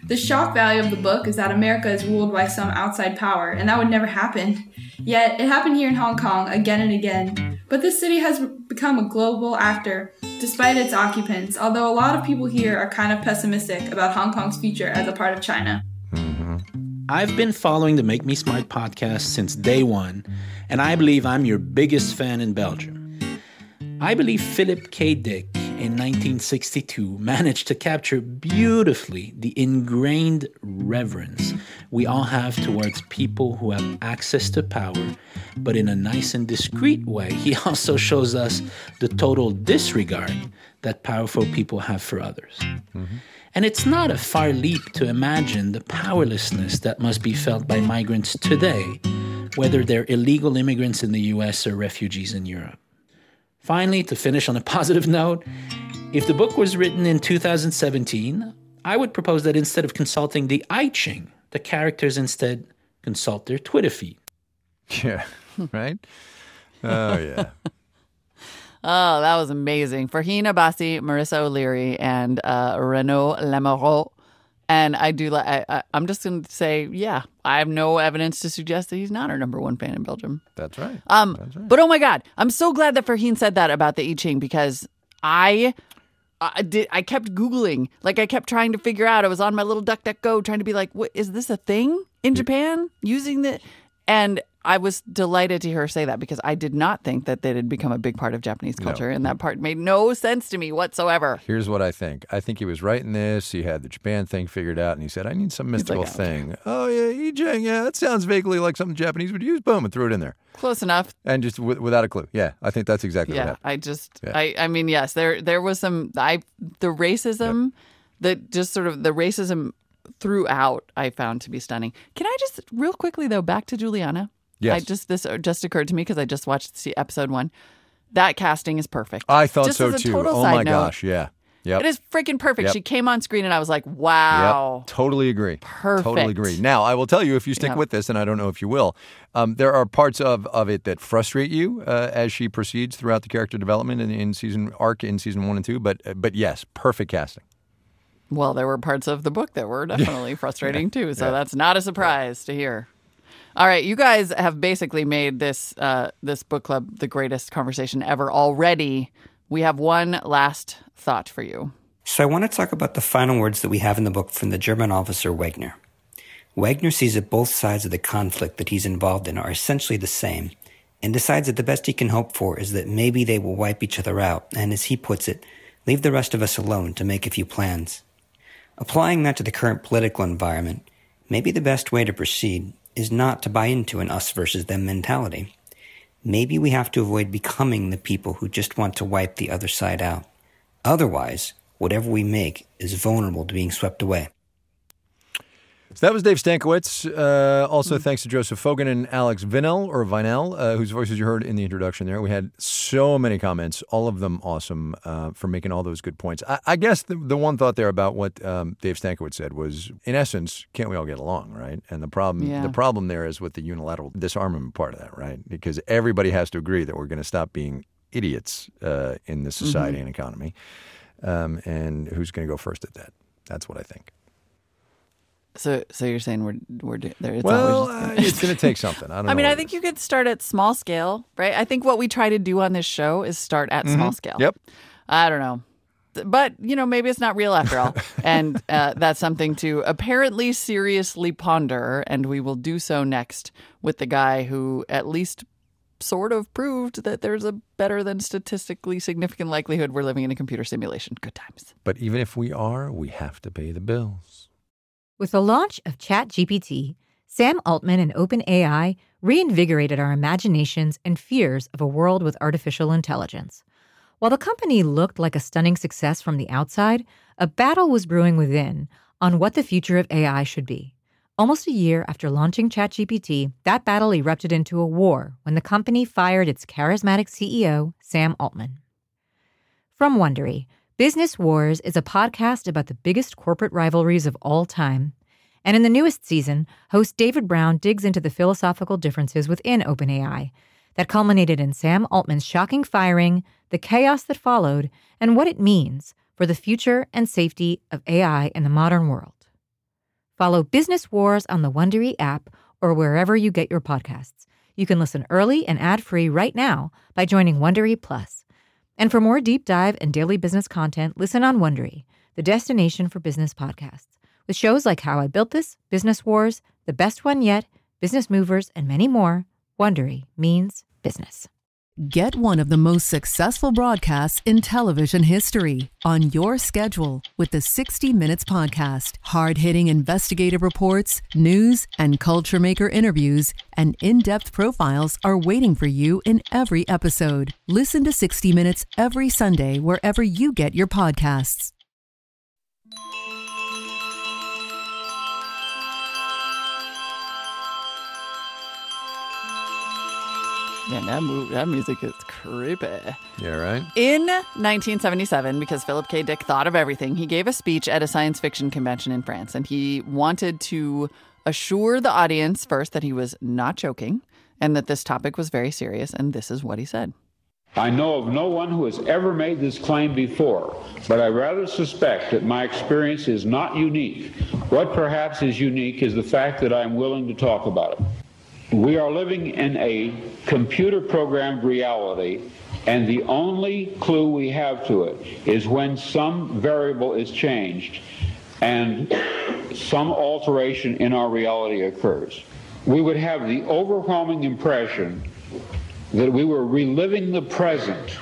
Speaker 18: The shock value of the book is that America is ruled by some outside power, and that would never happen. Yet, it happened here in Hong Kong again and again. But this city has become a global actor, despite its occupants, although a lot of people here are kind of pessimistic about Hong Kong's future as a part of China.
Speaker 4: I've been following the Make Me Smart podcast since day one, and I believe I'm your biggest fan in Belgium. I believe Philip K. Dick in nineteen sixty-two managed to capture beautifully the ingrained reverence we all have towards people who have access to power, but in a nice and discreet way, he also shows us the total disregard that powerful people have for others. Mm-hmm. And it's not a far leap to imagine the powerlessness that must be felt by migrants today, whether they're illegal immigrants in the U S or refugees in Europe. Finally, to finish on a positive note, if the book was written in two thousand seventeen, I would propose that instead of consulting the I Ching, the characters instead consult their Twitter feed.
Speaker 1: Yeah, right? Oh, yeah.
Speaker 2: Oh, that was amazing. Farheen Abbasi, Marissa O'Leary, and uh, Renaud Lamoureux. And I do like, I, I, I'm just going to say, yeah, I have no evidence to suggest that he's not our number one fan in Belgium.
Speaker 1: That's right.
Speaker 2: Um,
Speaker 1: That's right.
Speaker 2: But oh my God, I'm so glad that Farheen said that about the I Ching, because I, I did. I kept Googling, like I kept trying to figure out. I was on my little DuckDuckGo trying to be like, what, is this a thing in Japan using the, and I was delighted to hear her say that, because I did not think that that had become a big part of Japanese culture. No. And that part made no sense to me whatsoever.
Speaker 1: Here's what I think. I think he was writing this. He had the Japan thing figured out, and he said, I need some mystical like, thing. Okay. Oh, yeah, I Ching. Yeah, that sounds vaguely like something Japanese would use. Boom, and threw it in there.
Speaker 2: Close enough.
Speaker 1: And just w- without a clue. Yeah, I think that's exactly
Speaker 2: yeah,
Speaker 1: what happened.
Speaker 2: I just,
Speaker 1: yeah.
Speaker 2: I, I mean, yes, there there was some, I the racism, yep. the just sort of the racism throughout I found to be stunning. Can I just, real quickly, though, back to Juliana?
Speaker 1: Yes.
Speaker 2: I just this just occurred to me because I just watched episode one. That casting is perfect.
Speaker 1: I thought
Speaker 2: just
Speaker 1: so
Speaker 2: as a
Speaker 1: too.
Speaker 2: Total
Speaker 1: Oh
Speaker 2: side
Speaker 1: my
Speaker 2: note,
Speaker 1: gosh, yeah. Yep.
Speaker 2: It is freaking perfect.
Speaker 1: Yep.
Speaker 2: She came on screen and I was like, wow.
Speaker 1: Yep. Totally agree.
Speaker 2: Perfect.
Speaker 1: Totally agree. Now, I will tell you, if you stick
Speaker 2: yeah.
Speaker 1: with this, and I don't know if you will, um, there are parts of, of it that frustrate you uh, as she proceeds throughout the character development in, in season arc in season one and two. But but yes, perfect casting.
Speaker 2: Well, there were parts of the book that were definitely frustrating too. So yeah. that's not a surprise to hear. All right, you guys have basically made this uh, this book club the greatest conversation ever already. We have one last thought for you.
Speaker 19: So I want to talk about the final words that we have in the book from the German officer Wagner. Wagner sees that both sides of the conflict that he's involved in are essentially the same, and decides that the best he can hope for is that maybe they will wipe each other out, and as he puts it, leave the rest of us alone to make a few plans. Applying that to the current political environment, maybe the best way to proceed is not to buy into an us versus them mentality. Maybe we have to avoid becoming the people who just want to wipe the other side out. Otherwise, whatever we make is vulnerable to being swept away.
Speaker 1: So that was Dave Stankiewicz. Uh, also, mm-hmm. thanks to Joseph Fogan and Alex Vinell, or Vinell, uh, whose voices you heard in the introduction there. We had so many comments, all of them awesome, uh, for making all those good points. I, I guess the, the one thought there about what um, Dave Stankiewicz said was, in essence, can't we all get along, right? And the problem,
Speaker 2: yeah.
Speaker 1: the problem there is with the unilateral disarmament part of that, right? Because everybody has to agree that we're going to stop being idiots uh, in this society mm-hmm. and economy. Um, and who's going to go first at that? That's what I think.
Speaker 2: So, so you're saying we're we're there? It's
Speaker 1: well,
Speaker 2: gonna...
Speaker 1: uh, it's going to take something. I don't.
Speaker 2: I
Speaker 1: know
Speaker 2: mean, I think you could start at small scale, right? I think what we try to do on this show is start at mm-hmm. small scale.
Speaker 1: Yep.
Speaker 2: I don't know, but you know, maybe it's not real after all, and uh, that's something to apparently seriously ponder. And we will do so next with the guy who at least sort of proved that there's a better than statistically significant likelihood we're living in a computer simulation. Good times.
Speaker 1: But even if we are, we have to pay the bills.
Speaker 20: With the launch of ChatGPT, Sam Altman and OpenAI reinvigorated our imaginations and fears of a world with artificial intelligence. While the company looked like a stunning success from the outside, a battle was brewing within on what the future of A I should be. Almost a year after launching ChatGPT, that battle erupted into a war when the company fired its charismatic C E O, Sam Altman. From Wondery, Business Wars is a podcast about the biggest corporate rivalries of all time. And in the newest season, host David Brown digs into the philosophical differences within OpenAI that culminated in Sam Altman's shocking firing, the chaos that followed, and what it means for the future and safety of A I in the modern world. Follow Business Wars on the Wondery app or wherever you get your podcasts. You can listen early and ad-free right now by joining Wondery Plus. And for more deep dive and daily business content, listen on Wondery, the destination for business podcasts, with shows like How I Built This, Business Wars, The Best One Yet, Business Movers, and many more. Wondery means business.
Speaker 21: Get one of the most successful broadcasts in television history on your schedule with the sixty minutes Podcast. Hard-hitting investigative reports, news, and culture maker interviews, and in-depth profiles are waiting for you in every episode. Listen to sixty minutes every Sunday wherever you get your podcasts.
Speaker 2: Man, that, move, that music is creepy.
Speaker 1: Yeah, right?
Speaker 2: In nineteen seventy-seven, because Philip K. Dick thought of everything, he gave a speech at a science fiction convention in France, and he wanted to assure the audience first that he was not joking and that this topic was very serious, and this is what he said.
Speaker 22: I know of no one who has ever made this claim before, but I rather suspect that my experience is not unique. What perhaps is unique is the fact that I am willing to talk about it. We are living in a computer-programmed reality, and the only clue we have to it is when some variable is changed and some alteration in our reality occurs. We would have the overwhelming impression that we were reliving the present,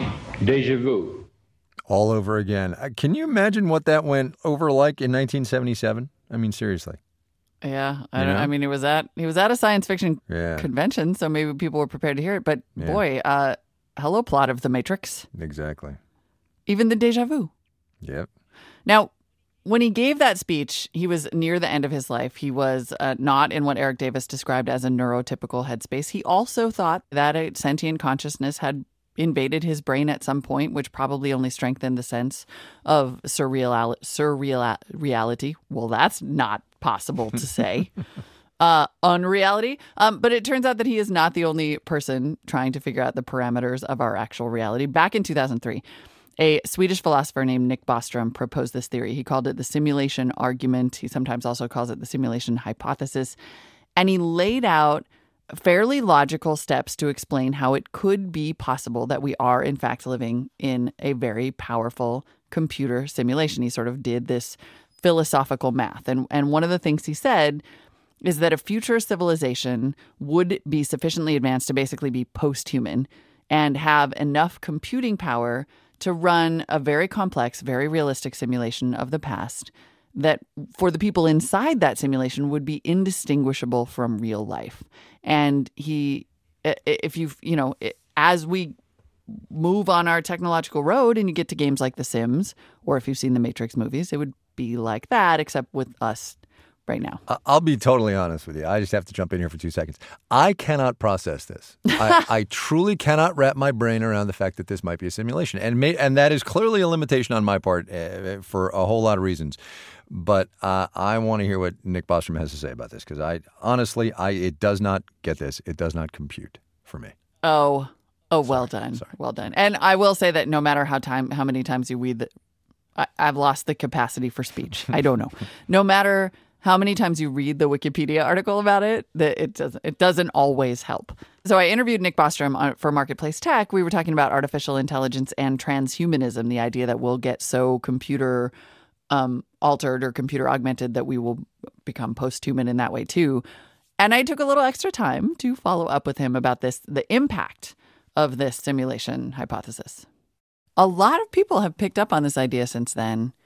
Speaker 22: déjà vu.
Speaker 1: All over again. Uh, Can you imagine what that went over like in nineteen seventy-seven? I mean, seriously.
Speaker 2: Yeah, I,
Speaker 1: You
Speaker 2: don't,
Speaker 1: know?
Speaker 2: I mean, it was at he was at a science fiction
Speaker 1: Yeah.
Speaker 2: convention, so maybe people were prepared to hear it. But
Speaker 1: Yeah.
Speaker 2: boy, uh, hello, plot of The Matrix.
Speaker 1: Exactly.
Speaker 2: Even the déjà vu.
Speaker 1: Yep.
Speaker 2: Now, when he gave that speech, he was near the end of his life. He was uh, not in what Eric Davis described as a neurotypical headspace. He also thought that a sentient consciousness had invaded his brain at some point, which probably only strengthened the sense of surreal surreal reality. Well, that's not possible to say. uh, unreality. Um, but it turns out that he is not the only person trying to figure out the parameters of our actual reality. Back in two thousand three, a Swedish philosopher named Nick Bostrom proposed this theory. He called it the simulation argument. He sometimes also calls it the simulation hypothesis. And he laid out fairly logical steps to explain how it could be possible that we are, in fact, living in a very powerful computer simulation. He sort of did this philosophical math. And, and one of the things he said is that a future civilization would be sufficiently advanced to basically be post-human and have enough computing power to run a very complex, very realistic simulation of the past that for the people inside that simulation would be indistinguishable from real life. And he, if you've, you know, as we move on our technological road and you get to games like The Sims, or if you've seen the Matrix movies, it would be like that, except with us right now.
Speaker 1: I- I'll be totally honest with you. I just have to jump in here for two seconds. I cannot process this. I, I truly cannot wrap my brain around the fact that this might be a simulation. And may, and that is clearly a limitation on my part uh, for a whole lot of reasons. But uh, I want to hear what Nick Bostrom has to say about this, because I honestly, I it does not get this. It does not compute for me.
Speaker 2: Oh, oh, well done. Sorry. Well done. And I will say that no matter how time, how many times you read the, I, I've lost the capacity for speech. I don't know. No matter how many times you read the Wikipedia article about it, that it doesn't it doesn't always help. So I interviewed Nick Bostrom on, for Marketplace Tech. We were talking about artificial intelligence and transhumanism, the idea that we'll get so computer um, altered or computer augmented that we will become post-human in that way too. And I took a little extra time to follow up with him about this, the impact of this simulation hypothesis. A lot of people have picked up on this idea since then,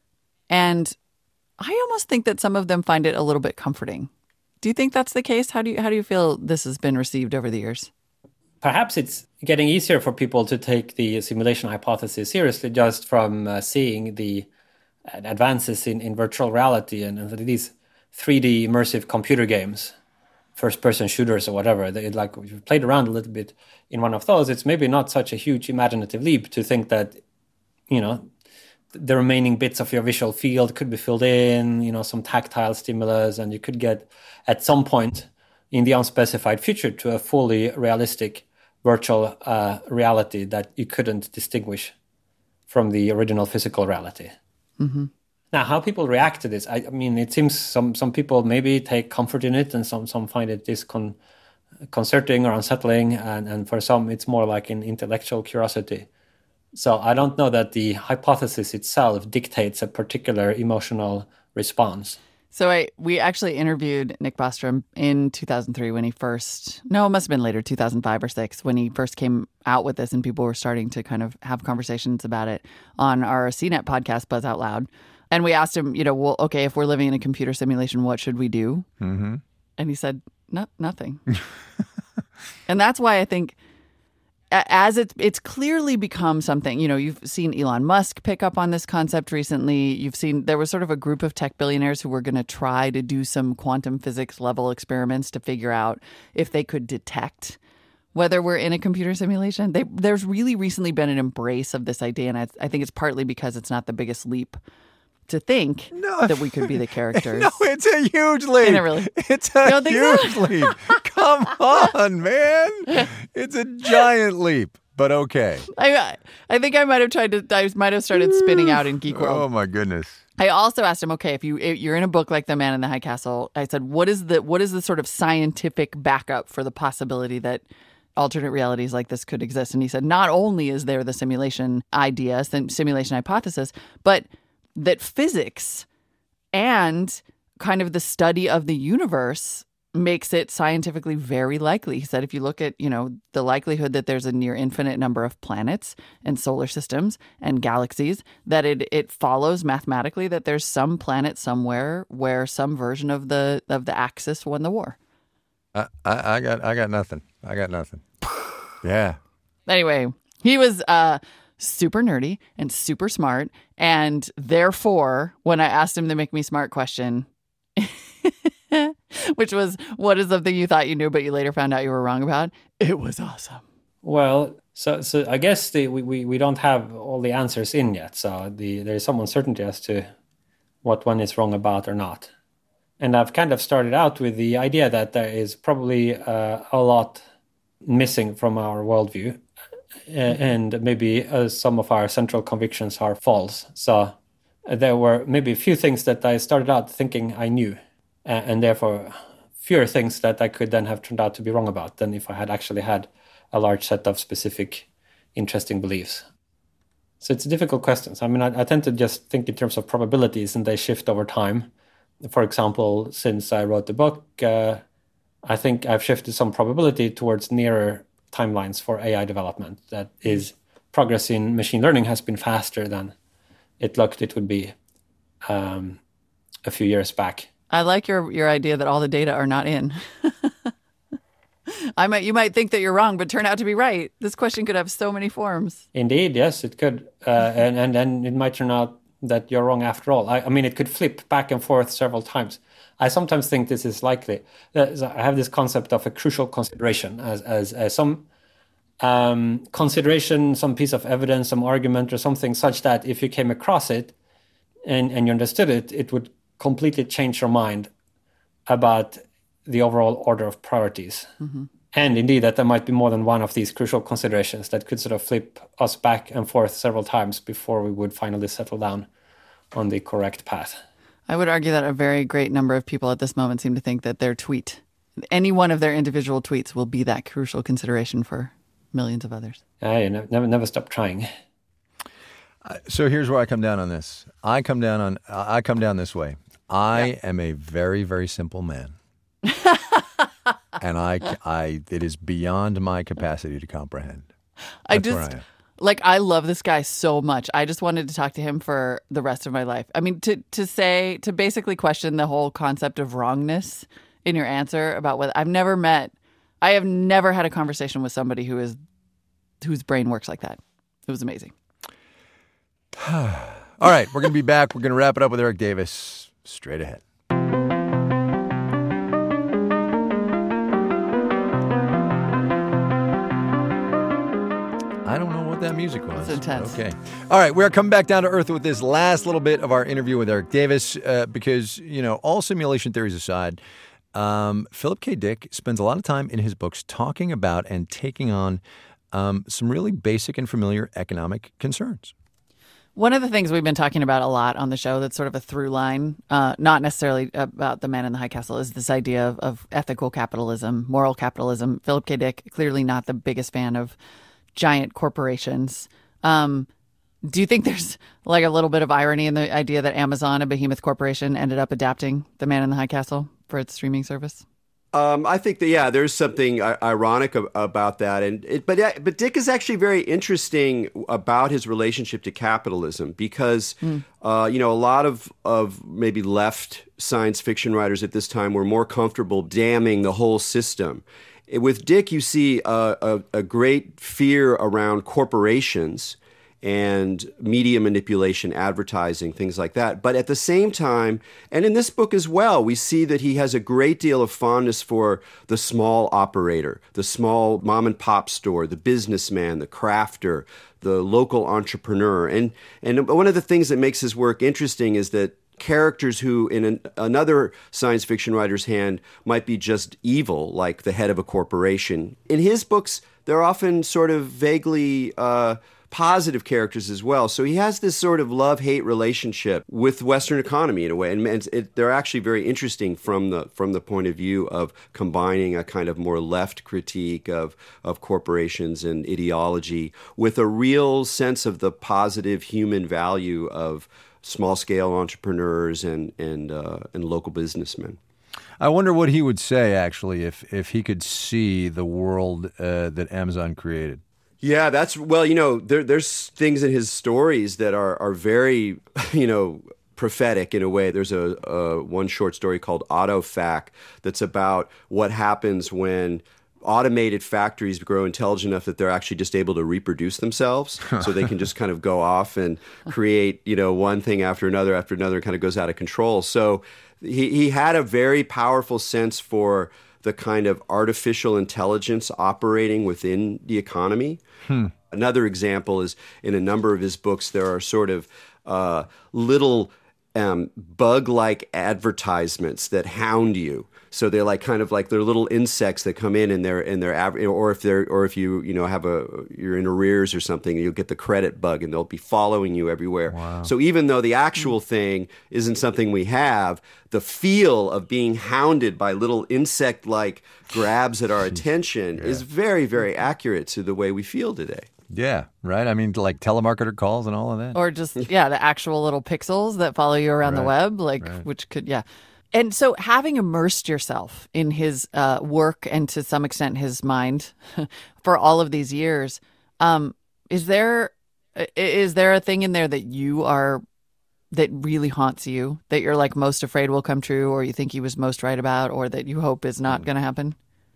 Speaker 2: and I almost think that some of them find it a little bit comforting. Do you think that's the case? How do you how do you feel this has been received over the years?
Speaker 23: Perhaps it's getting easier for people to take the simulation hypothesis seriously just from uh, seeing the advances in, in virtual reality and, and these three D immersive computer games, first-person shooters or whatever. They, like, if you've played around a little bit in one of those, it's maybe not such a huge imaginative leap to think that, you know, the remaining bits of your visual field could be filled in, you know, some tactile stimulus, and you could get at some point in the unspecified future to a fully realistic virtual uh, reality that you couldn't distinguish from the original physical reality.
Speaker 2: Mm-hmm.
Speaker 23: Now, how people react to this, I, I mean, it seems some, some people maybe take comfort in it, and some, some find it disconcerting or unsettling, and, and for some it's more like an intellectual curiosity. So I don't know that the hypothesis itself dictates a particular emotional response.
Speaker 2: So I we actually interviewed Nick Bostrom in two thousand three when he first, no, it must have been later, two thousand five or six, when he first came out with this and people were starting to kind of have conversations about it on our C net podcast, Buzz Out Loud. And we asked him, you know, well, okay, if we're living in a computer simulation, what should we do?
Speaker 1: Mm-hmm.
Speaker 2: And he said, no, nothing. And that's why I think as it's it's clearly become something, you know, you've seen Elon Musk pick up on this concept recently. You've seen there was sort of a group of tech billionaires who were going to try to do some quantum physics level experiments to figure out if they could detect whether we're in a computer simulation. They, there's really recently been an embrace of this idea, and I, I think it's partly because it's not the biggest leap to think no. that we could be the characters.
Speaker 1: No, it's a huge leap.
Speaker 2: Isn't it really?
Speaker 1: It's a
Speaker 2: don't think
Speaker 1: huge
Speaker 2: so?
Speaker 1: leap. Come on, man. It's a giant leap, but okay.
Speaker 2: I I think I might have tried to, I might have started spinning out in Geek World.
Speaker 1: Oh, my goodness.
Speaker 2: I also asked him, okay, if, you, if you're in a book like The Man in the High Castle, I said, what is the what is the sort of scientific backup for the possibility that alternate realities like this could exist? And he said, not only is there the simulation idea, simulation hypothesis, but that physics and kind of the study of the universe makes it scientifically very likely. He said if you look at, you know, the likelihood that there's a near infinite number of planets and solar systems and galaxies, that it it follows mathematically that there's some planet somewhere where some version of the of the Axis won the war.
Speaker 1: I, I, I got I got nothing. I got nothing. Yeah.
Speaker 2: Anyway, he was uh super nerdy and super smart. And therefore, when I asked him the Make Me Smart question, which was, what is something you thought you knew, but you later found out you were wrong about? It was awesome.
Speaker 23: Well, so so I guess the, we, we, we don't have all the answers in yet. So the there's some uncertainty as to what one is wrong about or not. And I've kind of started out with the idea that there is probably uh, a lot missing from our worldview. And maybe uh, some of our central convictions are false. So uh, there were maybe a few things that I started out thinking I knew, uh, and therefore fewer things that I could then have turned out to be wrong about than if I had actually had a large set of specific, interesting beliefs. So it's a difficult question. I mean, I, I tend to just think in terms of probabilities, and they shift over time. For example, since I wrote the book, uh, I think I've shifted some probability towards nearer timelines for A I development. That is, progress in machine learning has been faster than it looked it would be um, a few years back.
Speaker 2: I like your your idea that all the data are not in. I might you might think that you're wrong, but turn out to be right. This question could have so many forms.
Speaker 23: Indeed, yes, it could, uh, and and and it might turn out that you're wrong after all. I, I mean, it could flip back and forth several times. I sometimes think this is likely. Uh, I have this concept of a crucial consideration as as, as some um, consideration, some piece of evidence, some argument or something such that if you came across it and, and you understood it, it would completely change your mind about the overall order of priorities.
Speaker 2: Mm-hmm.
Speaker 23: And indeed that there might be more than one of these crucial considerations that could sort of flip us back and forth several times before we would finally settle down on the correct path.
Speaker 2: I would argue that a very great number of people at this moment seem to think that their tweet, any one of their individual tweets, will be that crucial consideration for millions of others.
Speaker 23: Yeah, you never, never, never stop trying.
Speaker 1: Uh, so here's where I come down on this. I come down on. Uh, I come down this way. I yeah. am a very, very simple man, and I, I, it is beyond my capacity to comprehend. That's
Speaker 2: I just.
Speaker 1: Where I am.
Speaker 2: Like, I love this guy so much. I just wanted to talk to him for the rest of my life. I mean, to to say, to basically question the whole concept of wrongness in your answer about whether I've never met, I have never had a conversation with somebody who is, whose brain works like that. It was amazing.
Speaker 1: All right, we're going to be back. We're going to wrap it up with Eric Davis straight ahead. I don't know what that music was.
Speaker 2: It's intense.
Speaker 1: Okay. All right. We're coming back down to earth with this last little bit of our interview with Eric Davis uh, because, you know, all simulation theories aside, um, Philip K. Dick spends a lot of time in his books talking about and taking on um, some really basic and familiar economic concerns.
Speaker 2: One of the things we've been talking about a lot on the show that's sort of a through line, uh, not necessarily about The Man in the High Castle, is this idea of, of ethical capitalism, moral capitalism. Philip K. Dick, clearly not the biggest fan of giant corporations. Um, do you think there's like a little bit of irony in the idea that Amazon, a behemoth corporation, ended up adapting The Man in the High Castle for its streaming service?
Speaker 9: Um, I think that, yeah, there's something uh, ironic ab- about that. and it, But uh, but Dick is actually very interesting about his relationship to capitalism because, mm. uh, you know, a lot of, of maybe left science fiction writers at this time were more comfortable damning the whole system. With Dick, you see a, a, a great fear around corporations and media manipulation, advertising, things like that. But at the same time, and in this book as well, we see that he has a great deal of fondness for the small operator, the small mom and pop store, the businessman, the crafter, the local entrepreneur. And, and one of the things that makes his work interesting is that characters who in an, another science fiction writer's hand might be just evil, like the head of a corporation. In his books, they're often sort of vaguely uh, positive characters as well. So he has this sort of love-hate relationship with Western economy in a way. And it, it, they're actually very interesting from the from the point of view of combining a kind of more left critique of, of corporations and ideology with a real sense of the positive human value of small-scale entrepreneurs and and uh, and local businessmen.
Speaker 1: I wonder what he would say, actually, if if he could see the world uh, that Amazon created.
Speaker 9: Yeah, that's, well, you know, there, there's things in his stories that are, are very, you know, prophetic in a way. There's a, a one short story called Autofac that's about what happens when automated factories grow intelligent enough that they're actually just able to reproduce themselves. So they can just kind of go off and create, you know, one thing after another after another, kind of goes out of control. So he, he had a very powerful sense for the kind of artificial intelligence operating within the economy. Hmm. Another example is in a number of his books, there are sort of uh, little um, bug-like advertisements that hound you. So they're like kind of like they're little insects that come in and they're and they're or if they're or if you you know have a you're in arrears or something, you'll get the credit bug and they'll be following you everywhere.
Speaker 1: Wow.
Speaker 9: So even though the actual thing isn't something we have, the feel of being hounded by little insect-like grabs at our attention yeah. is very, very accurate to the way we feel today.
Speaker 1: Yeah, right. I mean, like telemarketer calls and all of that.
Speaker 2: Or just yeah, the actual little pixels that follow you around
Speaker 1: right.
Speaker 2: the web, like
Speaker 1: right.
Speaker 2: which could yeah. And so having immersed yourself in his uh, work and to some extent his mind for all of these years, um, is there is there a thing in there that you are that really haunts you, that you're like most afraid will come true, or you think he was most right about, or that you hope is not going to happen?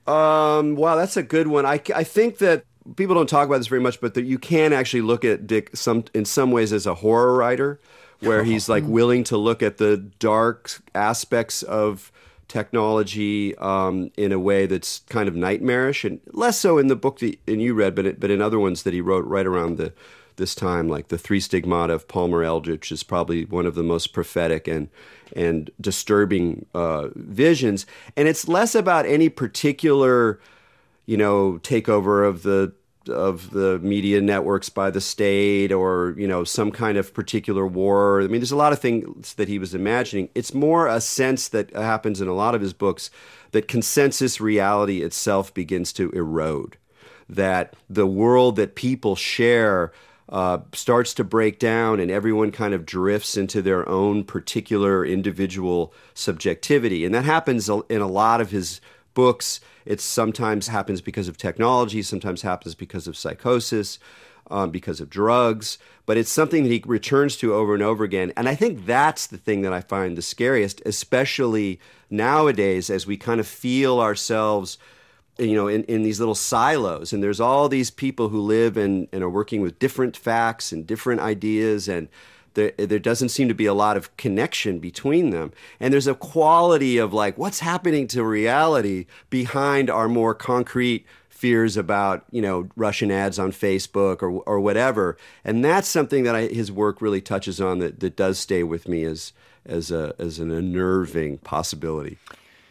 Speaker 9: Um, wow, that's a good one. I, I think that people don't talk about this very much, but that you can actually look at Dick some in some ways as a horror writer, where he's like willing to look at the dark aspects of technology um, in a way that's kind of nightmarish, and less so in the book that and you read, but it, but in other ones that he wrote right around the this time, like The Three Stigmata of Palmer Eldritch is probably one of the most prophetic and and disturbing uh, visions. And it's less about any particular, you know, takeover of the of the media networks by the state, or, you know, some kind of particular war. I mean, there's a lot of things that he was imagining. It's more a sense that happens in a lot of his books that consensus reality itself begins to erode, that the world that people share uh, starts to break down and everyone kind of drifts into their own particular individual subjectivity. And that happens in a lot of his books. It sometimes happens because of technology, sometimes happens because of psychosis, um, because of drugs, but it's something that he returns to over and over again. And I think that's the thing that I find the scariest, especially nowadays as we kind of feel ourselves, you know, in, in these little silos. And there's all these people who live and, and are working with different facts and different ideas, and There, there doesn't seem to be a lot of connection between them. And there's a quality of like, what's happening to reality behind our more concrete fears about, you know, Russian ads on Facebook or or whatever. And that's something that I, his work really touches on that, that does stay with me as as a as an unnerving possibility.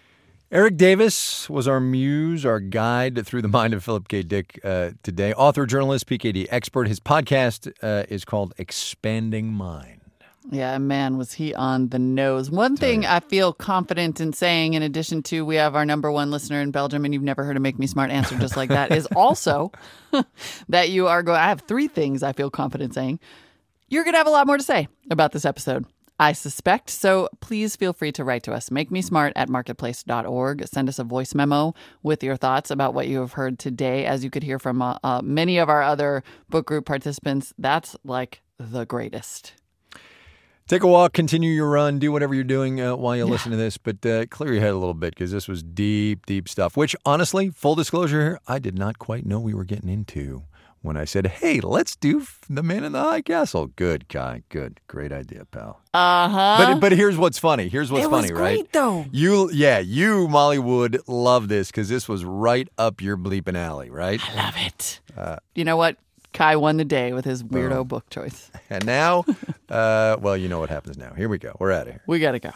Speaker 1: Eric Davis was our muse, our guide through the mind of Philip K. Dick uh, today. Author, journalist, P K D expert. His podcast uh, is called Expanding Mind.
Speaker 2: Yeah, man, was he on the nose. One thing I feel confident in saying, in addition to we have our number one listener in Belgium, and you've never heard a Make Me Smart answer just like that, is also that you are going, I have three things I feel confident saying. You're going to have a lot more to say about this episode, I suspect. So please feel free to write to us. Make me smart at marketplace dot org. Send us a voice memo with your thoughts about what you have heard today. As you could hear from uh, uh, many of our other book group participants, that's like the greatest.
Speaker 1: Take a walk, continue your run, do whatever you're doing uh, while you yeah. listen to this, but uh, clear your head a little bit because this was deep, deep stuff, which honestly, full disclosure here, I did not quite know we were getting into when I said, hey, let's do The Man in the High Castle. Good, Kai. Good. Great idea, pal.
Speaker 2: Uh-huh.
Speaker 1: But but here's what's funny. Here's what's
Speaker 2: it
Speaker 1: funny,
Speaker 2: was
Speaker 1: right?
Speaker 2: Great, though.
Speaker 1: You, yeah, you, Molly, would love this because this was right up your bleeping alley, right?
Speaker 2: I love it.
Speaker 1: Uh,
Speaker 2: you know what? Kai won the day with his weirdo boom. book choice.
Speaker 1: And now, uh, well, you know what happens now. Here we go. We're out of here.
Speaker 2: We got to go.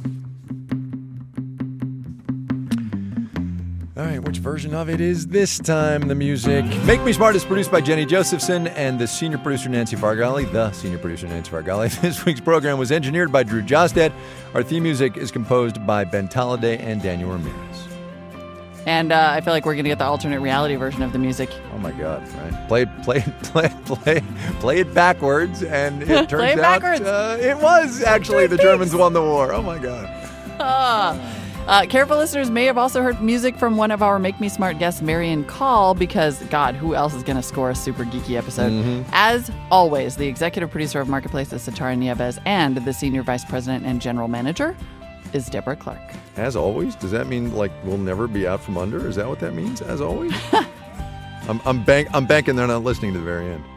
Speaker 1: All right, which version of it is this time? The music. Make Me Smart is produced by Jenny Josephson and the senior producer, Nancy Fargali. The senior producer, Nancy Fargali. This week's program was engineered by Drew Jostad. Our theme music is composed by Ben Tolliday and Daniel Ramirez.
Speaker 2: And uh, I feel like we're going to get the alternate reality version of the music.
Speaker 1: Oh, my God, right? Play it, play it, play it, play, play it backwards, and it turns
Speaker 2: play it
Speaker 1: out
Speaker 2: backwards.
Speaker 1: Uh, it was actually the Germans won the war. Oh, my God.
Speaker 2: Ah. Uh, careful listeners may have also heard music from one of our Make Me Smart guests, Marion Call, because, God, who else is going to score a super geeky episode?
Speaker 1: Mm-hmm.
Speaker 2: As always, the executive producer of Marketplace is Satara Nieves, and the senior vice president and general manager is Deborah Clark.
Speaker 1: As always? Does that mean, like, we'll never be out from under? Is that what that means, as always? I'm, I'm, bank, I'm banking they're not listening to the very end.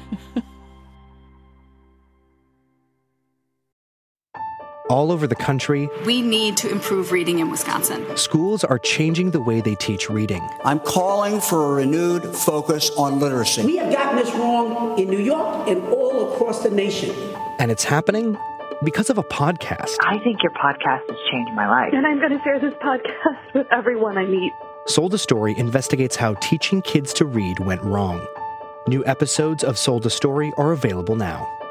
Speaker 5: All over the country,
Speaker 8: we need to improve reading in Wisconsin.
Speaker 5: Schools are changing the way they teach reading.
Speaker 10: I'm calling for a renewed focus on literacy.
Speaker 24: We have gotten this wrong in New York and all across the nation.
Speaker 5: And it's happening because of a podcast.
Speaker 25: I think your podcast has changed my life.
Speaker 26: And I'm going to share this podcast with everyone I meet.
Speaker 5: Sold a Story investigates how teaching kids to read went wrong. New episodes of Sold a Story are available now.